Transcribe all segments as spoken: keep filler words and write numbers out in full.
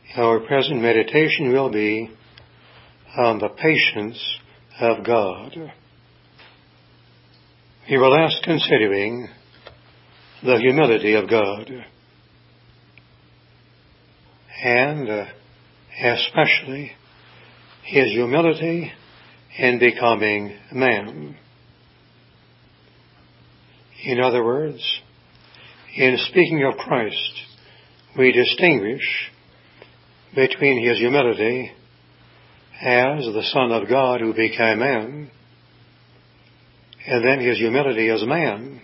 Our present meditation will be on the patience of God. We will last considering the humility of God, and uh, especially His humility in becoming man. In other words, in speaking of Christ, we distinguish between His humility as the Son of God who became man, and then His humility as man,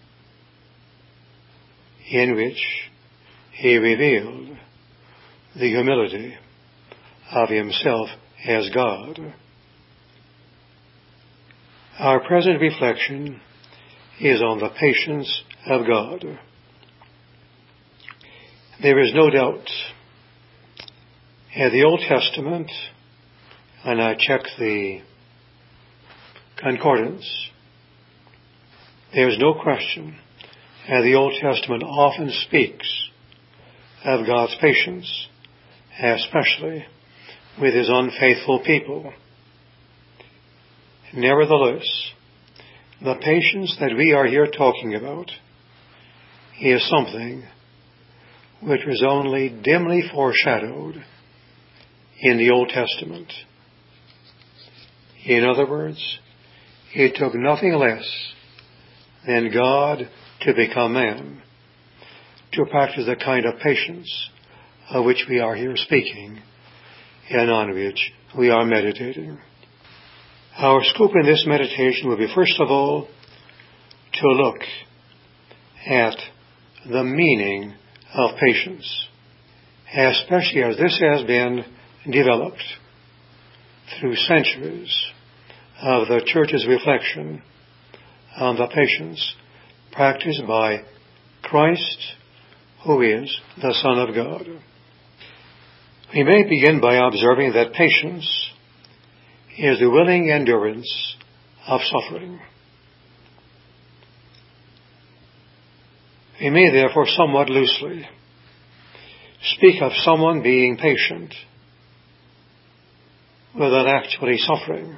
in which He revealed the humility of Himself as God. Our present reflection is on the patience of God. There is no doubt in the Old Testament, and I checked the concordance, there is no question, and the Old Testament often speaks of God's patience, especially with His unfaithful people. Nevertheless, the patience that we are here talking about is something which was only dimly foreshadowed in the Old Testament. In other words, it took nothing less than God to become man to practice the kind of patience of which we are here speaking and on which we are meditating. Our scope in this meditation will be, first of all, to look at the meaning of patience, especially as this has been developed through centuries of the Church's reflection on the patience practiced by Christ, who is the Son of God. We may begin by observing that patience is the willing endurance of suffering. We may therefore somewhat loosely speak of someone being patient without actually suffering.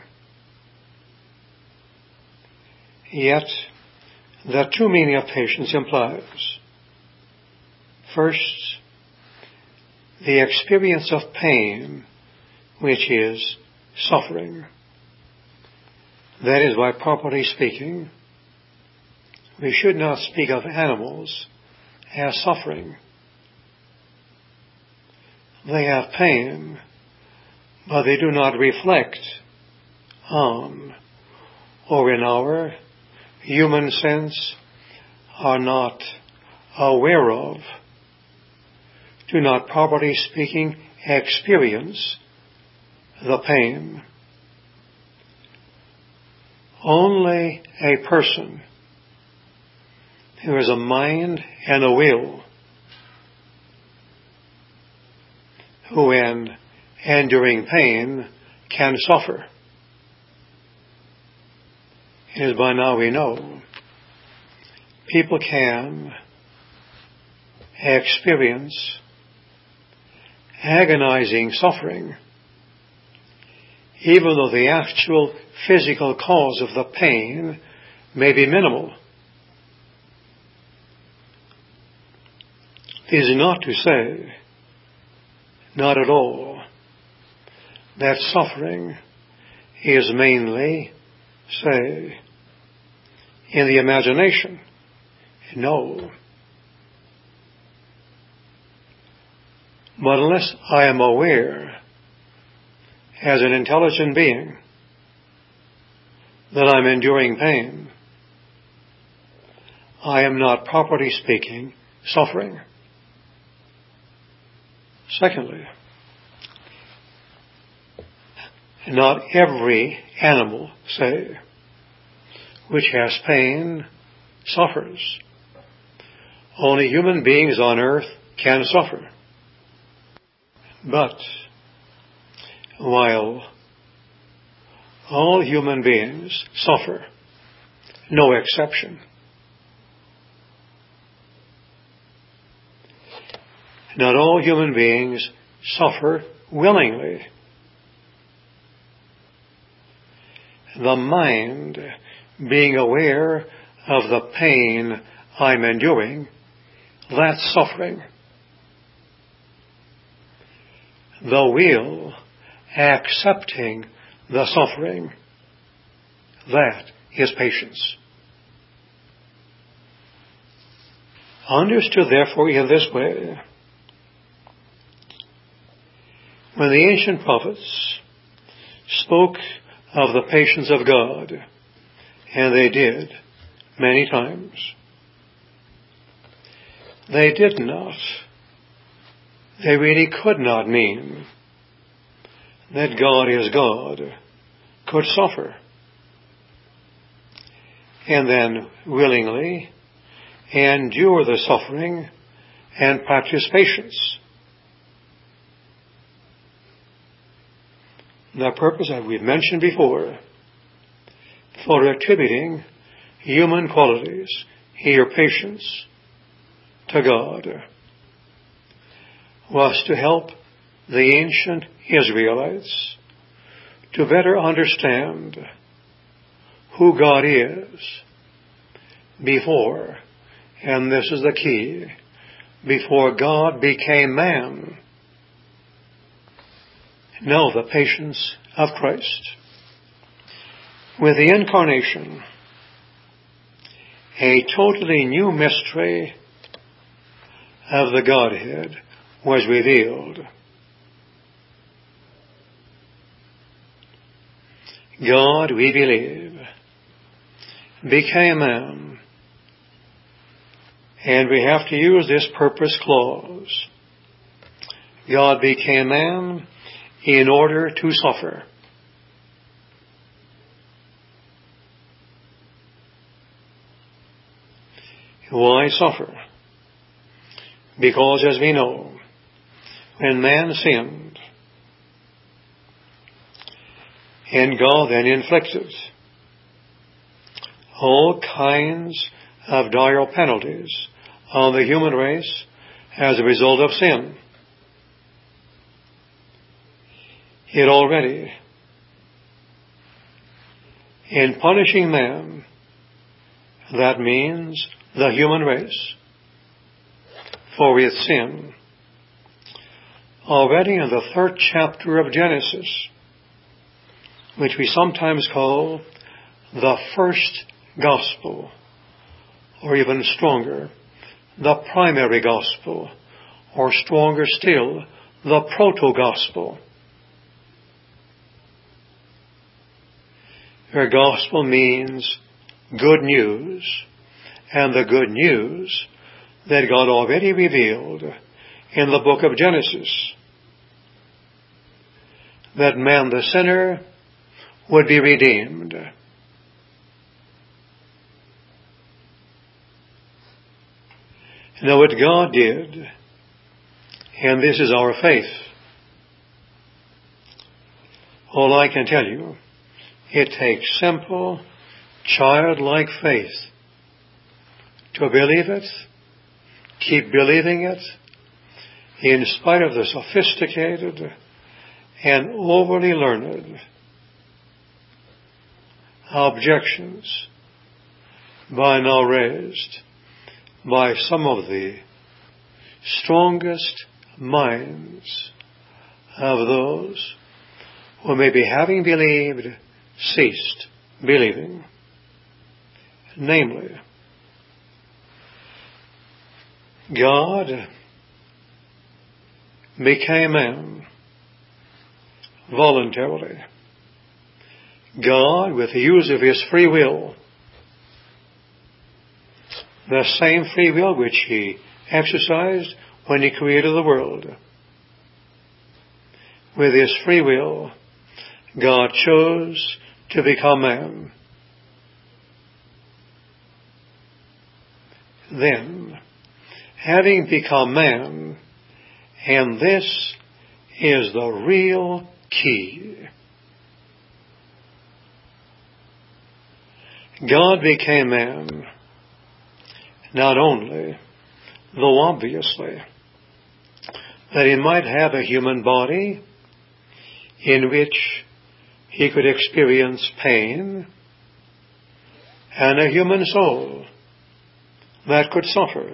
Yet, the true meaning of patience implies, first, the experience of pain, which is suffering. That is why, properly speaking, we should not speak of animals as suffering. They have pain, but they do not reflect on, or in our human sense, are not aware of, do not, properly speaking, experience the pain. Only a person who has a mind and a will, who in enduring pain can suffer. As by now we know, people can experience agonizing suffering, even though the actual physical cause of the pain may be minimal. This is not to say, not at all, that suffering is mainly, say, in the imagination. No. But unless I am aware, as an intelligent being, that I'm enduring pain, I am not, properly speaking, suffering. Secondly, not every animal, say, which has pain, suffers. Only human beings on earth can suffer. But while all human beings suffer, no exception, not all human beings suffer willingly. The mind, being aware of the pain I'm enduring, that's suffering. The will, accepting the suffering, that is patience. Understood, therefore, in this way, when the ancient prophets spoke of the patience of God, and they did many times, they did not, they really could not mean that God is God, could suffer, and then willingly endure the suffering and practice patience. The purpose, as we've mentioned before, for attributing human qualities, here patience, to God, was to help the ancient Israelites to better understand who God is before, and this is the key, before God became man. Know the patience of Christ. With the Incarnation, a totally new mystery of the Godhead was revealed. God, we believe, became man, and we have to use this purpose clause. God became man in order to suffer. Why suffer? Because, as we know, when man sinned, and God then inflicted all kinds of dire penalties on the human race as a result of sin, it already, in punishing man, that means the human race, for its sin, already in the third chapter of Genesis, which we sometimes call the first gospel, or even stronger, the primary gospel, or stronger still, the proto-gospel. Where gospel means good news, and the good news that God already revealed in the book of Genesis, that man the sinner would be redeemed. Now what God did, and this is our faith, all I can tell you, it takes simple, childlike faith to believe it, keep believing it, in spite of the sophisticated and overly learned objections by now raised by some of the strongest minds of those who may be, having believed, ceased believing. Namely, God became man voluntarily. God, with the use of His free will, the same free will which He exercised when He created the world, with His free will, God chose to become man. Then, having become man, and this is the real key, God became man, not only, though obviously, that he might have a human body in which he could experience pain, and a human soul that could suffer.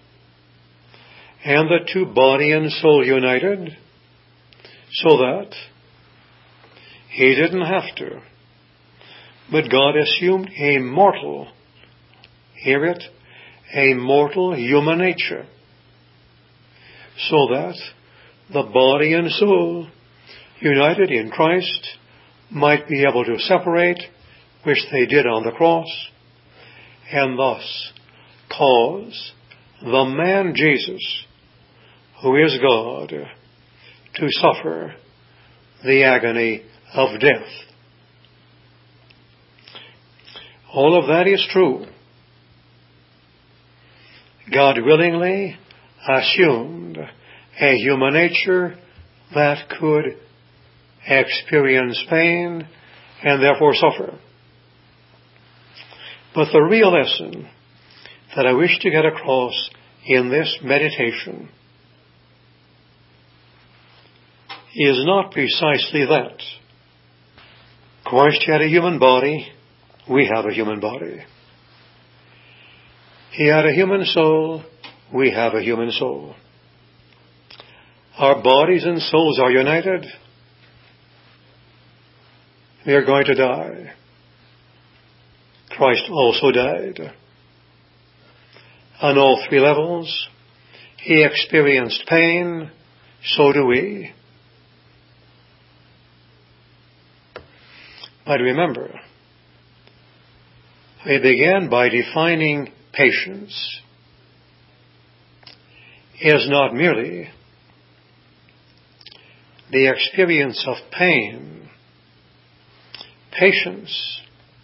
And the two, body and soul, united so that he didn't have to. But God assumed a mortal, hear it, a mortal human nature, so that the body and soul, united in Christ, might be able to separate, which they did on the cross, and thus cause the man Jesus, who is God, to suffer the agony of death. All of that is true. God willingly assumed a human nature that could experience pain and therefore suffer. But the real lesson that I wish to get across in this meditation is not precisely that. Christ had a human body. We have a human body. He had a human soul. We have a human soul. Our bodies and souls are united. We are going to die. Christ also died. On all three levels, he experienced pain. So do we. But remember, we began by defining patience is not merely the experience of pain. Patience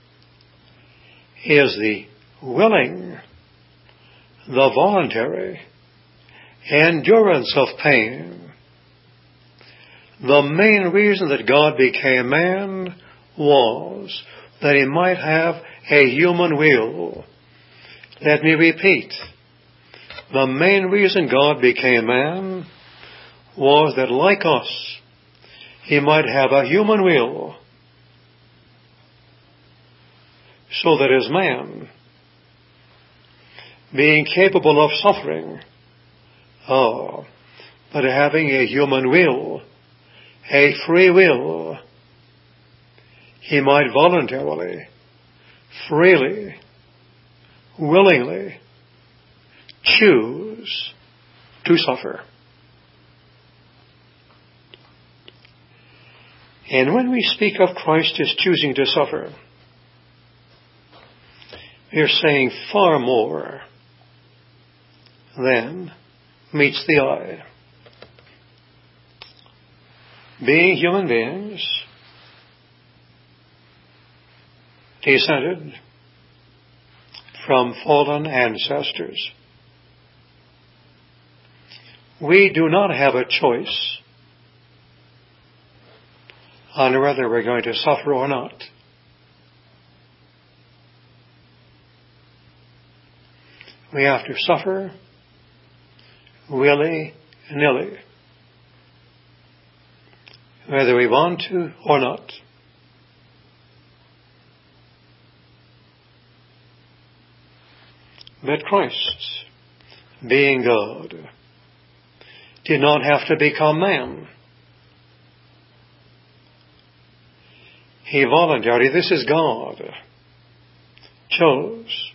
is the willing, the voluntary endurance of pain. The main reason that God became man was that he might have a human will. Let me repeat. The main reason God became man was that, like us, he might have a human will, so that as man, being capable of suffering, oh, but having a human will, a free will, he might voluntarily, freely, willingly choose to suffer. And when we speak of Christ as choosing to suffer, we are saying far more than meets the eye. Being human beings, descended from fallen ancestors, we do not have a choice on whether we're going to suffer or not. We have to suffer willy-nilly, whether we want to or not. But Christ, being God, did not have to become man. He voluntarily, this is God, chose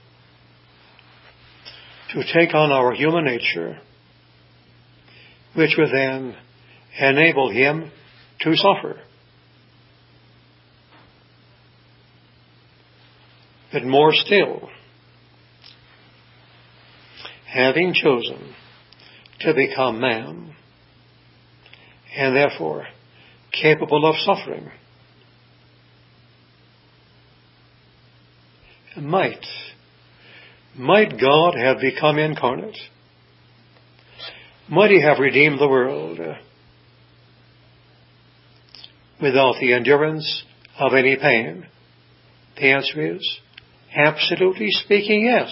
to take on our human nature, which would then enable him to suffer. But more still, having chosen to become man, and therefore capable of suffering, might, might God have become incarnate? Might he have redeemed the world without the endurance of any pain? The answer is, absolutely speaking, yes.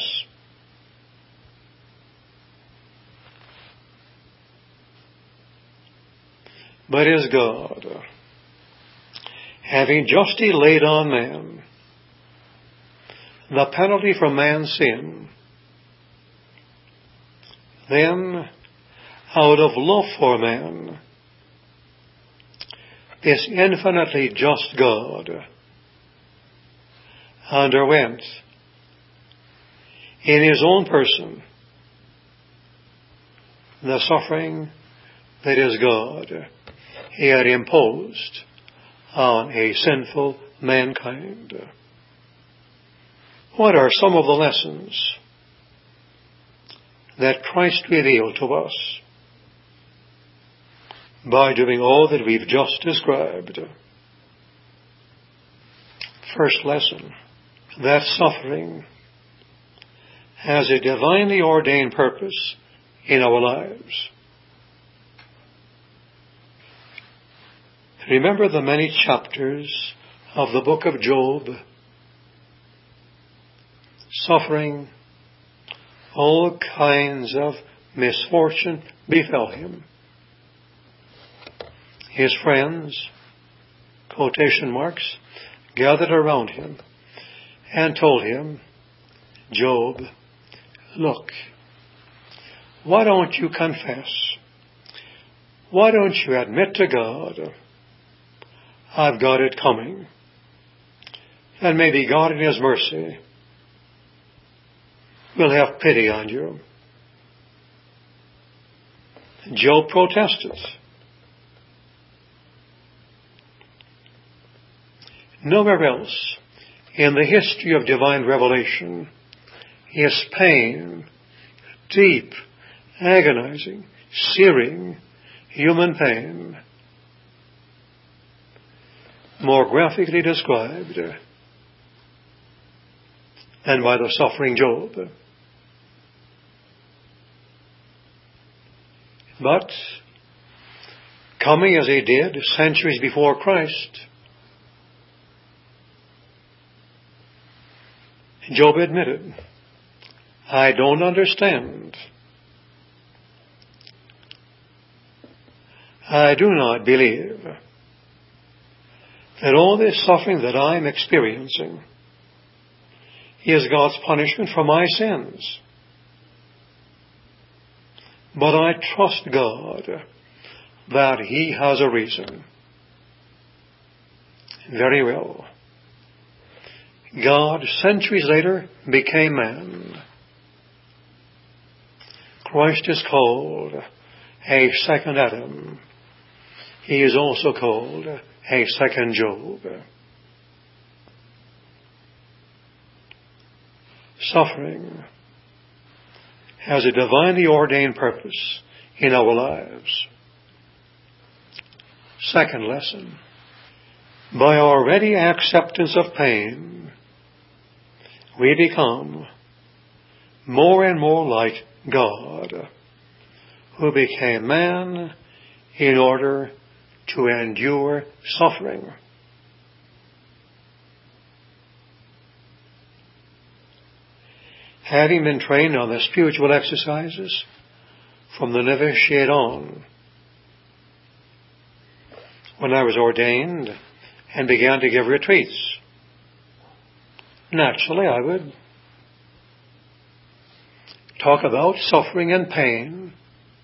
but is God, having justly laid on man the penalty for man's sin, then, out of love for man, this infinitely just God underwent in his own person the suffering that is God he had imposed on a sinful mankind. What are some of the lessons that Christ revealed to us by doing all that we've just described? First lesson, that suffering has a divinely ordained purpose in our lives. Remember the many chapters of the book of Job. Suffering, all kinds of misfortune befell him. His friends, quotation marks, gathered around him and told him, Job, look, why don't you confess? Why don't you admit to God, I've got it coming? And maybe God in His mercy will have pity on you. Job protested. Nowhere else in the history of divine revelation is pain, deep, agonizing, searing human pain, more graphically described than by the suffering Job. But, coming as he did centuries before Christ, Job admitted, I don't understand. I do not believe that all this suffering that I'm experiencing is God's punishment for my sins. But I trust God that He has a reason. Very well. God, centuries later, became man. Christ is called a second Adam. He is also called a second Job. Suffering has a divinely ordained purpose in our lives. Second lesson, by our ready acceptance of pain, we become more and more like God, who became man in order to endure suffering. Having been trained on the spiritual exercises from the novitiate on, when I was ordained and began to give retreats, naturally I would talk about suffering and pain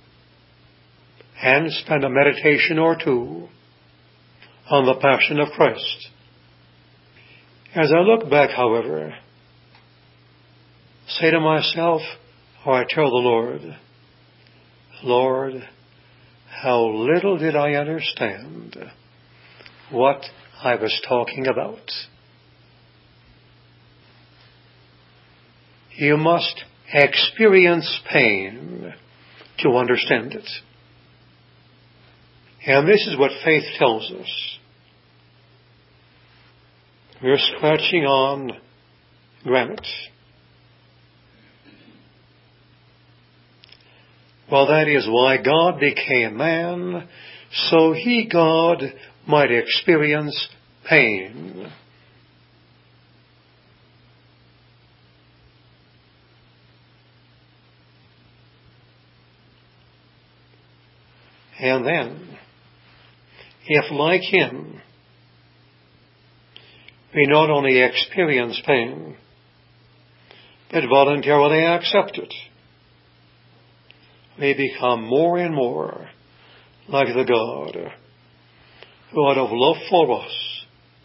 and spend a meditation or two on the Passion of Christ. As I look back, however, say to myself, or I tell the Lord, Lord, how little did I understand what I was talking about. You must experience pain to understand it. And this is what faith tells us. We're scratching on granite. Well, that is why God became man, so He, God, might experience pain. And then, if, like him, we not only experience pain, but voluntarily accept it, we become more and more like the God who, out of love for us,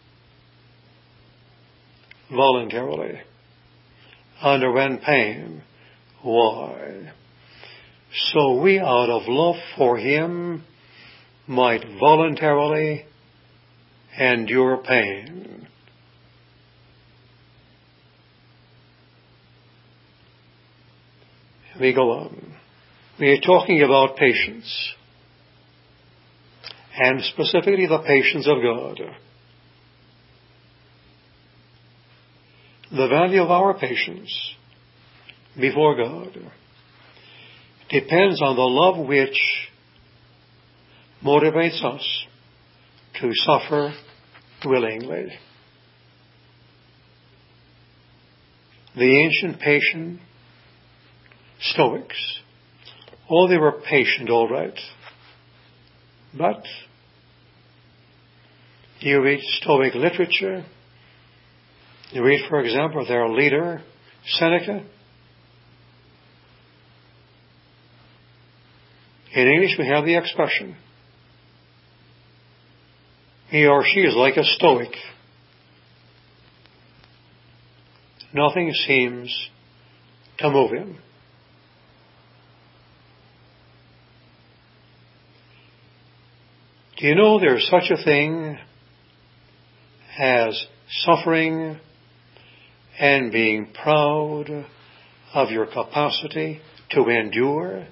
voluntarily underwent pain. Why? So we, out of love for him, might voluntarily endure pain. We go on. We are talking about patience, and specifically the patience of God. The value of our patience before God depends on the love which motivates us to suffer willingly. The ancient patient Stoics, oh, they were patient, all right. But you read Stoic literature, you read, for example, their leader, Seneca. In English, we have the expression, he or she is like a Stoic. Nothing seems to move him. Do you know there's such a thing as suffering and being proud of your capacity to endure?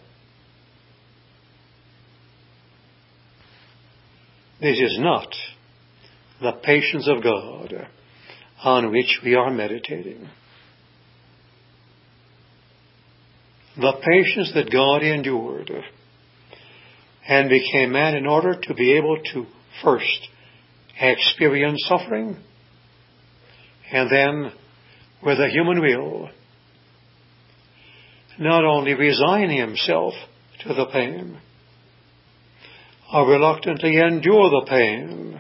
This is not the patience of God on which we are meditating. The patience that God endured and became man in order to be able to first experience suffering and then, with a human will, not only resign himself to the pain or reluctantly endure the pain,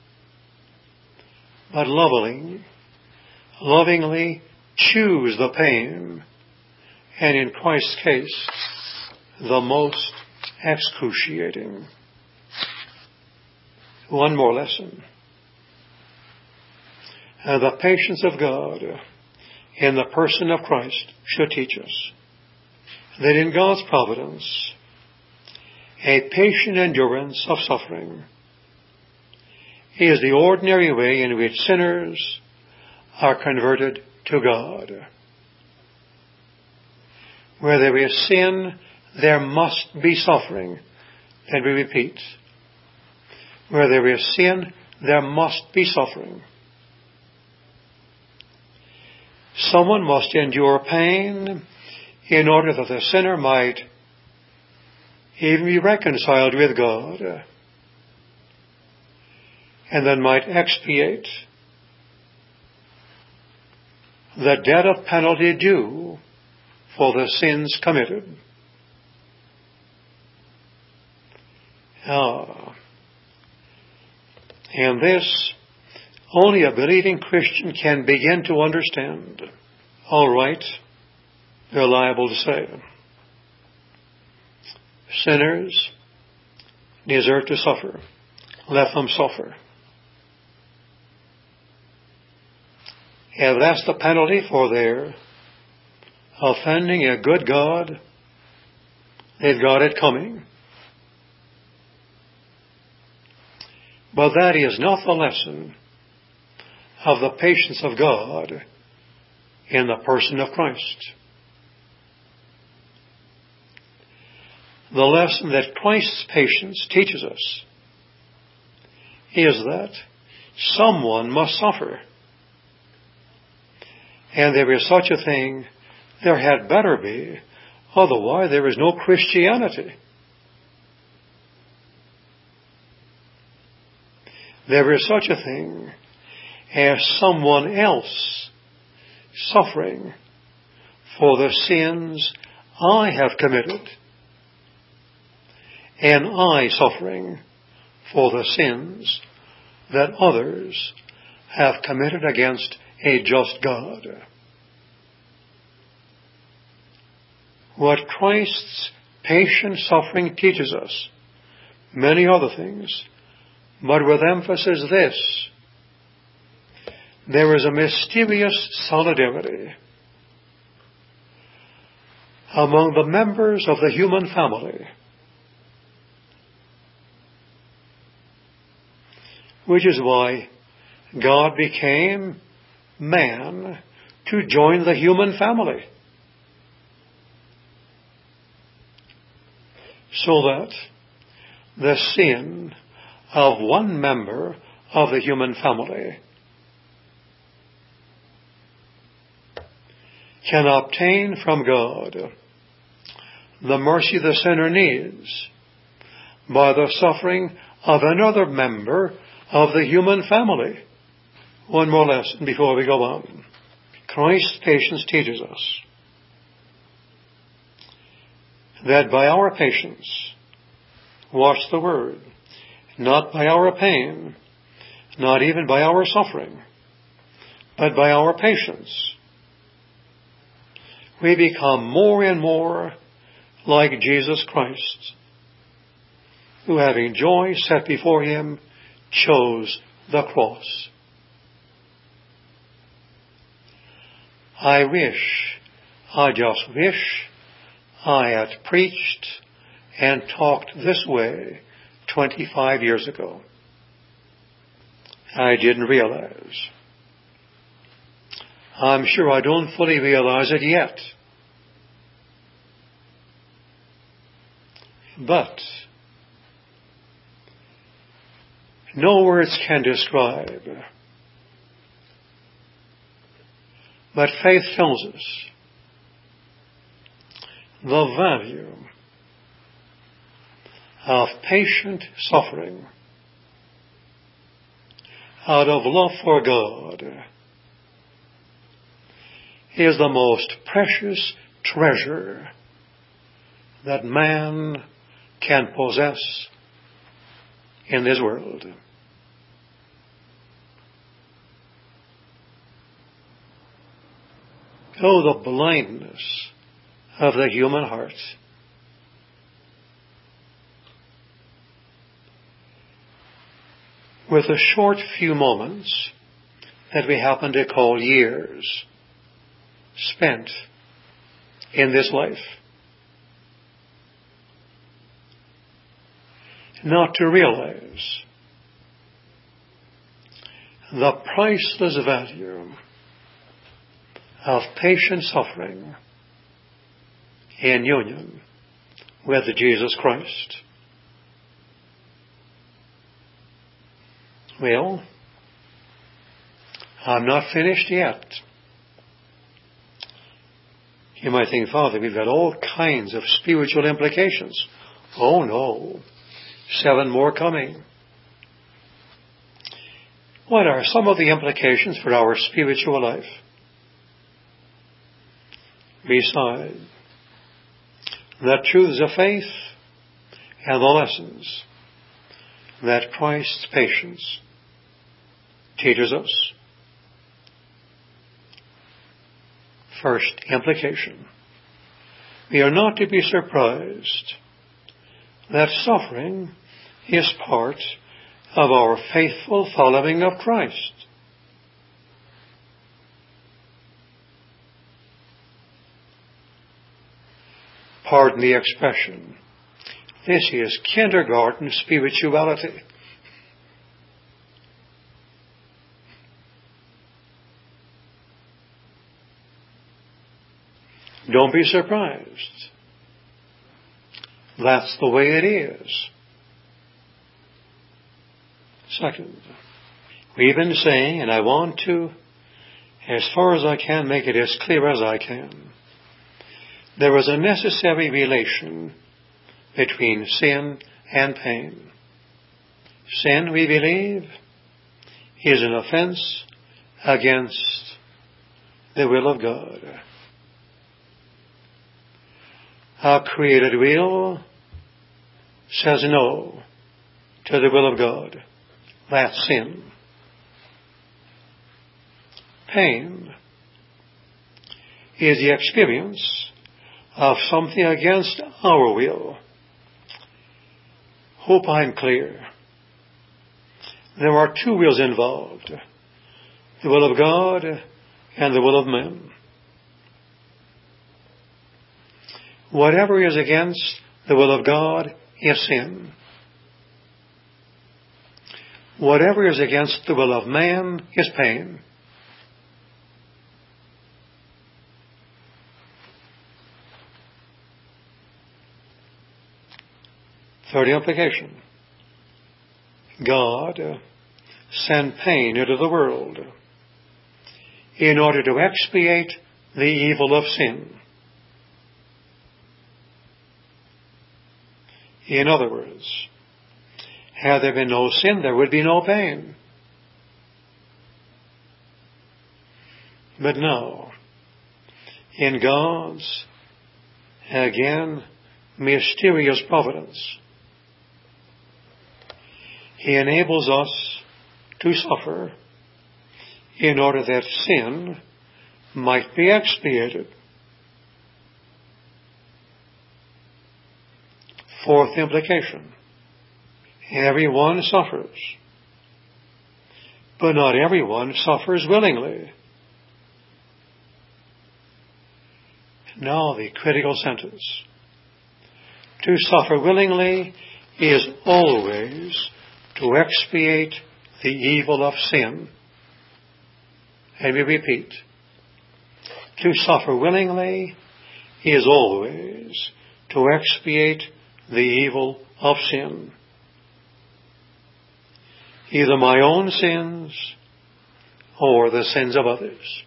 but lovingly, lovingly choose the pain, and in Christ's case, the most excruciating. One more lesson. Uh, the patience of God in the person of Christ should teach us that in God's providence, a patient endurance of suffering is the ordinary way in which sinners are converted to God. Where there is sin, there must be suffering. Let me repeat. Where there is sin, there must be suffering. Someone must endure pain in order that the sinner might even be reconciled with God and then might expiate the debt of penalty due for the sins committed. Ah. And this only a believing Christian can begin to understand. All right, they're liable to say, sinners deserve to suffer. Let them suffer. If that's the penalty for their offending a good God, they've got it coming. But that is not the lesson of the patience of God in the person of Christ. The lesson that Christ's patience teaches us is that someone must suffer. And there is such a thing, there had better be, otherwise there is no Christianity. There is such a thing as someone else suffering for the sins I have committed, and I suffering for the sins that others have committed against a just God. What Christ's patient suffering teaches us, many other things, but with emphasis this: there is a mysterious solidarity among the members of the human family, which is why God became man to join the human family, so that the sin of one member of the human family can obtain from God the mercy the sinner needs by the suffering of another member of the human family. One more lesson before we go on. Christ's patience teaches us that by our patience, watch the word, not by our pain, not even by our suffering, but by our patience, we become more and more like Jesus Christ, who, having joy set before him, chose the cross. I wish, I just wish, I had preached and talked this way twenty-five years ago. I didn't realize. I'm sure I don't fully realize it yet. But no words can describe. But faith tells us the value of patient suffering out of love for God is the most precious treasure that man can possess in this world. Oh, the blindness of the human heart. With the short few moments that we happen to call years spent in this life, not to realize the priceless value of patient suffering in union with Jesus Christ. Well, I'm not finished yet. You might think, Father, we've got all kinds of spiritual implications. Oh no, seven more coming. What are some of the implications for our spiritual life? Beside the truths of faith and the lessons that Christ's patience teaches us. First implication: we are not to be surprised that suffering is part of our faithful following of Christ. Pardon the expression, this is kindergarten spirituality. Don't be surprised. That's the way it is. Second, we've been saying, and I want to, as far as I can, make it as clear as I can. There is a necessary relation between sin and pain. Sin, we believe, is an offense against the will of God. Our created will says no to the will of God. That's sin. Pain is the experience of something against our will. Hope I'm clear. There are two wills involved, the will of God and the will of men. Whatever is against the will of God is sin. Whatever is against the will of man is pain. Third implication. God sent pain into the world in order to expiate the evil of sin. In other words, had there been no sin, there would be no pain. But now, in God's, again, mysterious providence, He enables us to suffer in order that sin might be expiated. Fourth implication. Everyone suffers, but not everyone suffers willingly. Now the critical sentence. To suffer willingly is always to expiate the evil of sin. And we repeat, to suffer willingly is always to expiate the evil of sin. Either my own sins or the sins of others.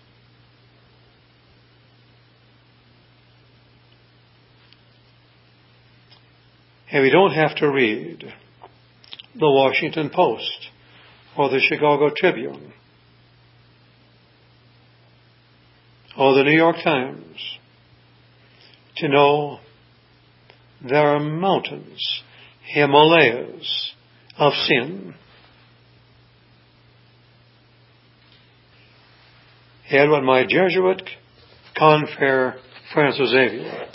And we don't have to read the Washington Post or the Chicago Tribune or the New York Times to know there are mountains, Himalayas of sin. And when my Jesuit confrere Francis Xavier,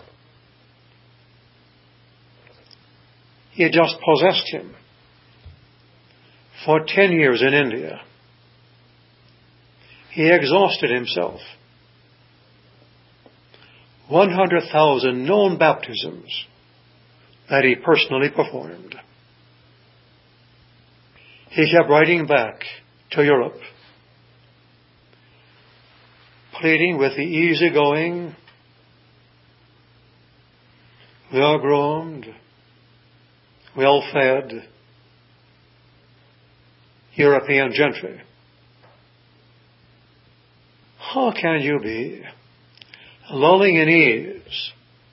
he had just possessed him for ten years in India. He exhausted himself. one hundred thousand known baptisms that he personally performed. He kept writing back to Europe, pleading with the easygoing, well-groomed, well-fed European gentry. How can you be lulling in ease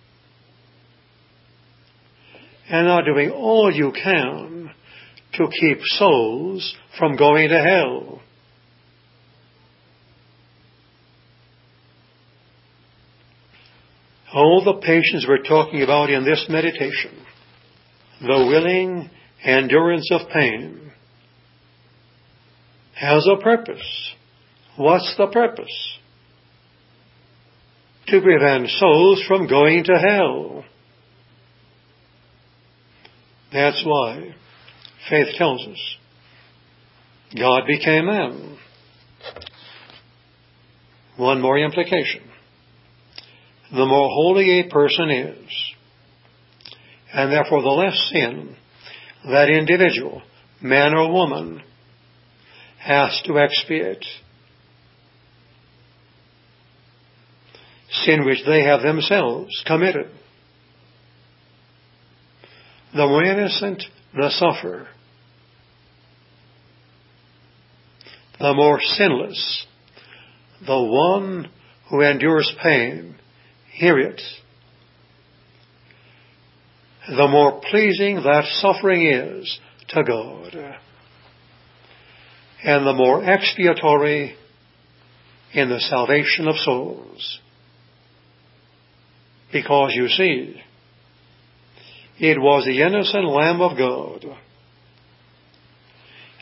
and not doing all you can to keep souls from going to hell? All the patience we're talking about in this meditation, the willing endurance of pain, has a purpose. What's the purpose? To prevent souls from going to hell. That's why faith tells us God became man. One more implication. The more holy a person is, and therefore the less sin that individual, man or woman, has to expiate, sin which they have themselves committed, the more innocent the sufferer, the more sinless the one who endures pain. Hear it. The more pleasing that suffering is to God, and the more expiatory in the salvation of souls. Because you see, it was the innocent Lamb of God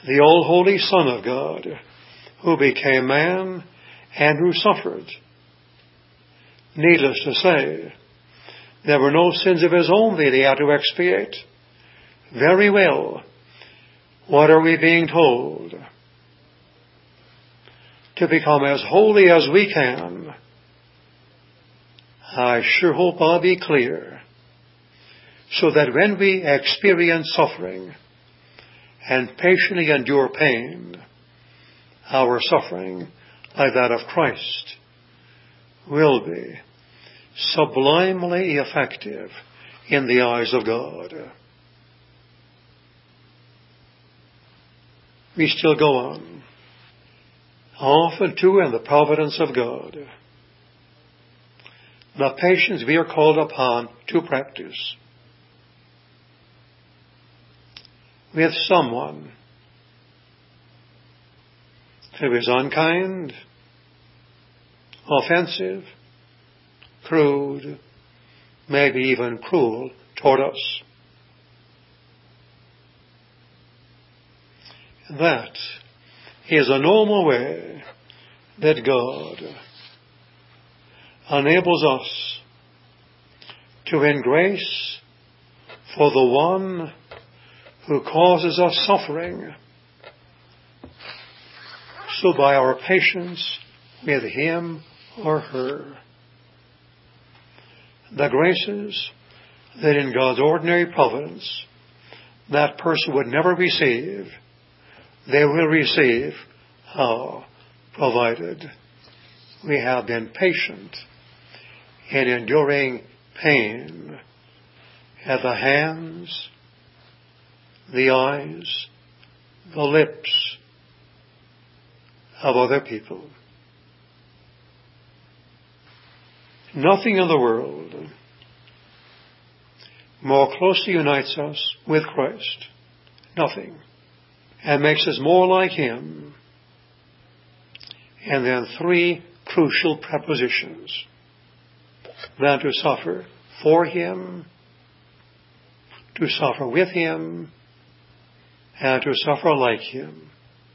the all-holy Son of God, who became man and who suffered. Needless to say, there were no sins of his own that he had to expiate. Very well. What are we being told? To become as holy as we can. I sure hope I'll be clear, so that when we experience suffering and patiently endure pain, our suffering, like that of Christ, will be sublimely effective in the eyes of God. We still go on. Often too in the providence of God, the patience we are called upon to practice with someone who is unkind, offensive, crude, maybe even cruel toward us. That is a normal way that God enables us to win grace for the one who causes us suffering. So by our patience with him or her, the graces that in God's ordinary providence that person would never receive, they will receive. How? Provided we have been patient in enduring pain at the hands, the eyes, the lips of other people. Nothing in the world more closely unites us with Christ. Nothing. And makes us more like him. And then three crucial prepositions. Than to suffer for him, to suffer with him, and to suffer like him.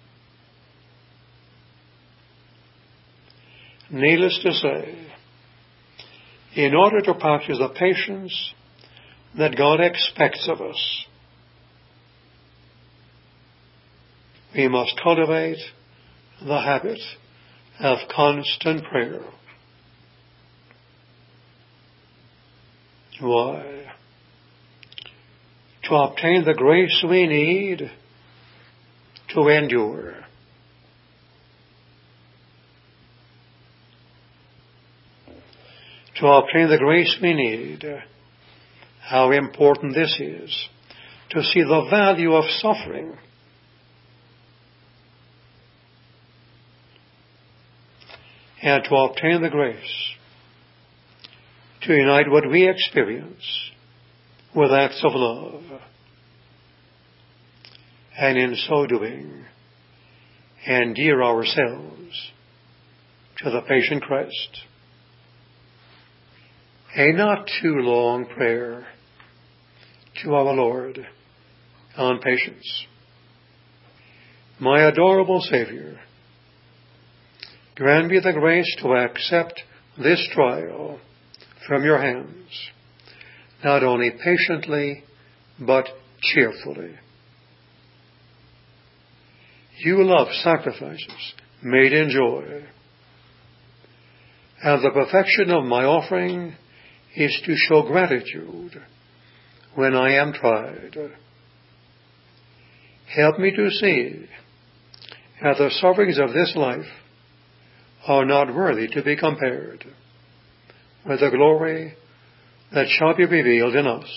Needless to say, in order to practice the patience that God expects of us, we must cultivate the habit of constant prayer. Why? To obtain the grace we need to endure. To obtain the grace we need. How important this is. To see the value of suffering. And to obtain the grace to unite what we experience with acts of love. And in so doing, endear ourselves to the patient Christ. A not too long prayer to our Lord on patience. My adorable Savior, grant me the grace to accept this trial from your hands, not only patiently, but cheerfully. You love sacrifices made in joy, and the perfection of my offering is to show gratitude when I am tried. Help me to see that the sufferings of this life are not worthy to be compared with the glory that shall be revealed in us.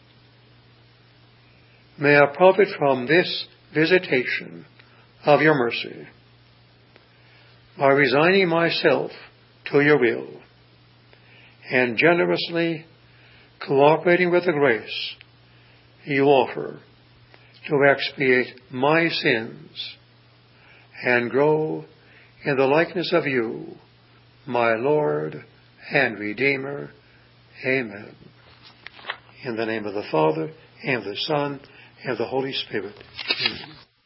May I profit from this visitation of your mercy by resigning myself to your will and generously cooperating with the grace you offer to expiate my sins and grow in the likeness of you, my Lord and Redeemer. Amen. In the name of the Father, and the Son, and the Holy Spirit. Amen.